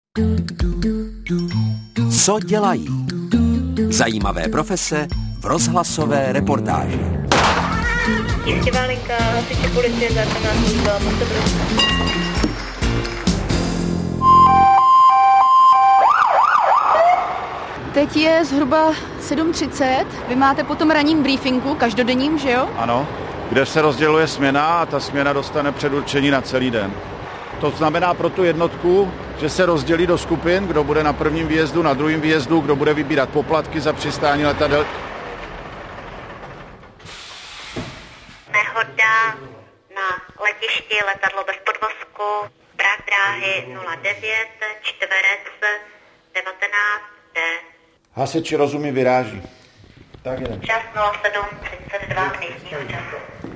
Co dělají? Zajímavé profese v rozhlasové reportáži. Tístivá linka, hasiči policie, záchranná služba, můžete prosím. Teď je zhruba 7:30. Vy máte po tom ranním briefingu, každodenním, že jo? Ano, kde se rozděluje směna a ta směna dostane předurčení na celý den. To znamená pro tu jednotku, že se rozdělí do skupin, kdo bude na prvním výjezdu, na druhém výjezdu, kdo bude vybírat poplatky za přistání letadel. Nehoda na letišti, letadlo bez podvozku, Prah dráhy 09, čtverec 19D. Hasiči rozumí, vyráží. Tak jdem. Čas 07:32 místního času.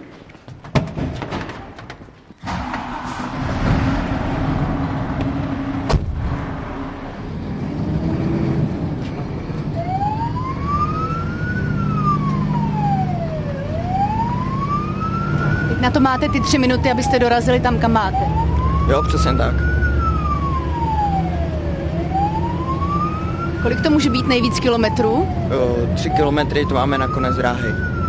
Teď na to máte ty 3 minuty, abyste dorazili tam, kam máte. Jo, přesně tak. Kolik to může být nejvíc kilometrů? 3 kilometry to máme na konec dráhy.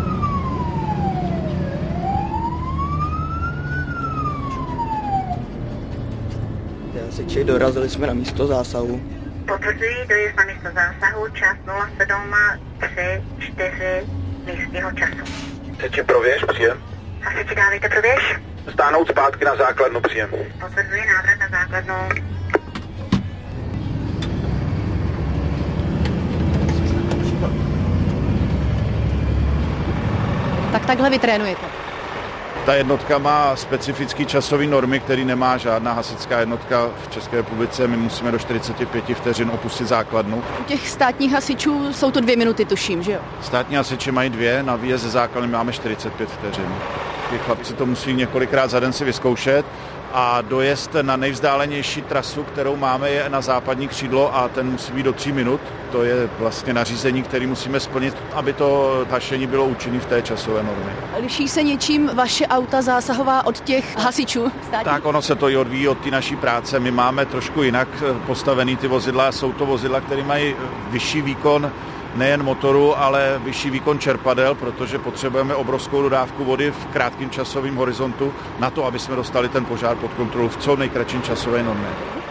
Hasiči, dorazili jsme na místo zásahu. Potvrdují dojezd na místo zásahu, čas 07:34 místního času. Hasiči, prověř, příjem. Hasiči, dávejte prověř. Stáhnout zpátky na základnu, příjem. Potvrduji návrat na základnu. Tak takhle vy trénujete. Ta jednotka má specifické časové normy, které nemá žádná hasičská jednotka v České republice. My musíme do 45 vteřin opustit základnu. U těch státních hasičů jsou to 2 minuty, tuším, že jo? Státní hasiči mají 2, na výjezd ze základny máme 45 vteřin. Ty chlapci to musí několikrát za den si vyzkoušet a dojezd na nejvzdálenější trasu, kterou máme, je na západní křídlo a ten musí být do 3 minut. To je vlastně nařízení, které musíme splnit, aby to hašení bylo účinné v té časové normě. Liší se něčím vaše auta zásahová od těch hasičů státních? Tak ono se to i odvíjí od té naší práce. My máme trošku jinak postavený ty vozidla. Jsou to vozidla, které mají vyšší výkon nejen motoru, ale vyšší výkon čerpadel, protože potřebujeme obrovskou dodávku vody v krátkém časovém horizontu na to, aby jsme dostali ten požár pod kontrolu v co nejkratším časové normě.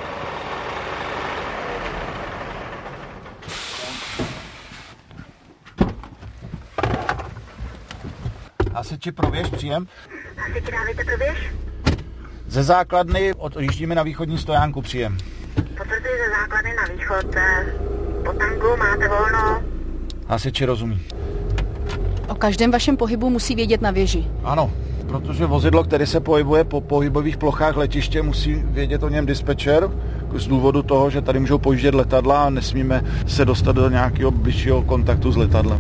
Hasiči, prověř, příjem. Hasiči, dávejte prověř. Ze základny odjíždíme na východní stojánku, příjem. Potvrduji ze základny na východ. Po tanku máte volno. Hasiči rozumí. O každém vašem pohybu musí vědět na věži. Ano, protože vozidlo, které se pohybuje po pohybových plochách letiště, musí vědět o něm dispečer z důvodu toho, že tady můžou pojíždět letadla a nesmíme se dostat do nějakého bližšího kontaktu s letadlem.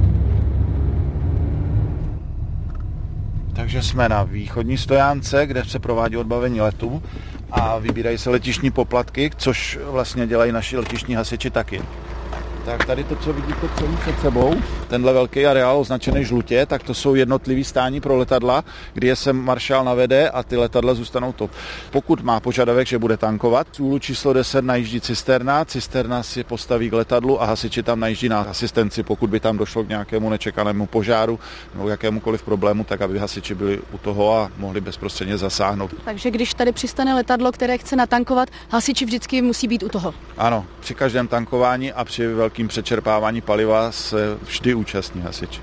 Takže jsme na východní stojánce, kde se provádí odbavení letu a vybírají se letištní poplatky, což vlastně dělají naši letištní hasiči taky. Tak tady to, co vidíte celý před sebou, tenhle velký areál označený žlutě, tak to jsou jednotlivý stání pro letadla, kdy je sem maršál navede a ty letadla zůstanou top. Pokud má požadavek, že bude tankovat, z úlu číslo 10 najíždí cisterna si postaví k letadlu a hasiči tam najíždí na asistenci, pokud by tam došlo k nějakému nečekanému požáru nebo jakémukoliv problému, tak aby hasiči byli u toho a mohli bezprostředně zasáhnout. Takže když tady přistane letadlo, které chce natankovat, hasiči vždycky musí být u toho. Ano, při každém tankování a při velkém přečerpávání paliva se vždy účastní hasiči.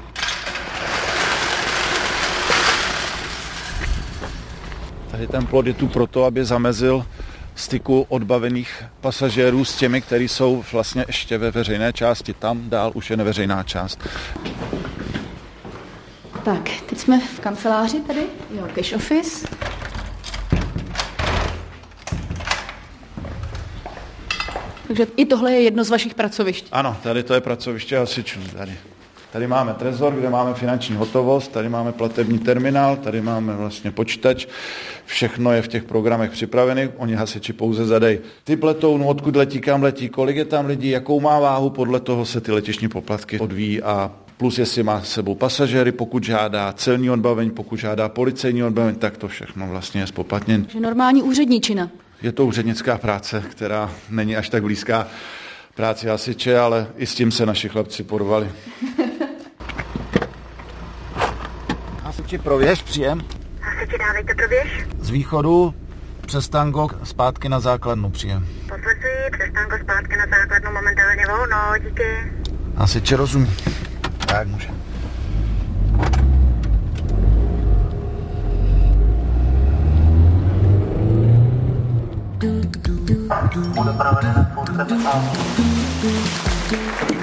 Tady ten plot je tu proto, aby zamezil styku odbavených pasažérů s těmi, kteří jsou vlastně ještě ve veřejné části. Tam dál už je neveřejná část. Tak, teď jsme v kanceláři tady, jo, cash office. Takže i tohle je jedno z vašich pracovišť. Ano, tady to je pracoviště hasičů. Tady máme trezor, kde máme finanční hotovost, tady máme platební terminál, tady máme vlastně počítač. Všechno je v těch programech připravený, oni hasiči pouze zadají typ letounu, odkud letí, kam letí, kolik je tam lidí, jakou má váhu, podle toho se ty letištní poplatky odvíjí a plus jestli má s sebou pasažéry, pokud žádá celní odbavení, pokud žádá policejní odbavení, tak to všechno vlastně je zpoplatněné. Že normální úředníčina. Je to úřednická práce, která není až tak blízká práci hasiče, ale i s tím se naši chlapci porvali. Hasiči, prověž, příjem. Hasiči, dávejte prověž. Z východu přes tango zpátky na základnu, příjem. Potvrzuji, přes tango zpátky na základnu, momentálně volno, díky. Hasiči rozumí. Tak může. Bude provedena spousta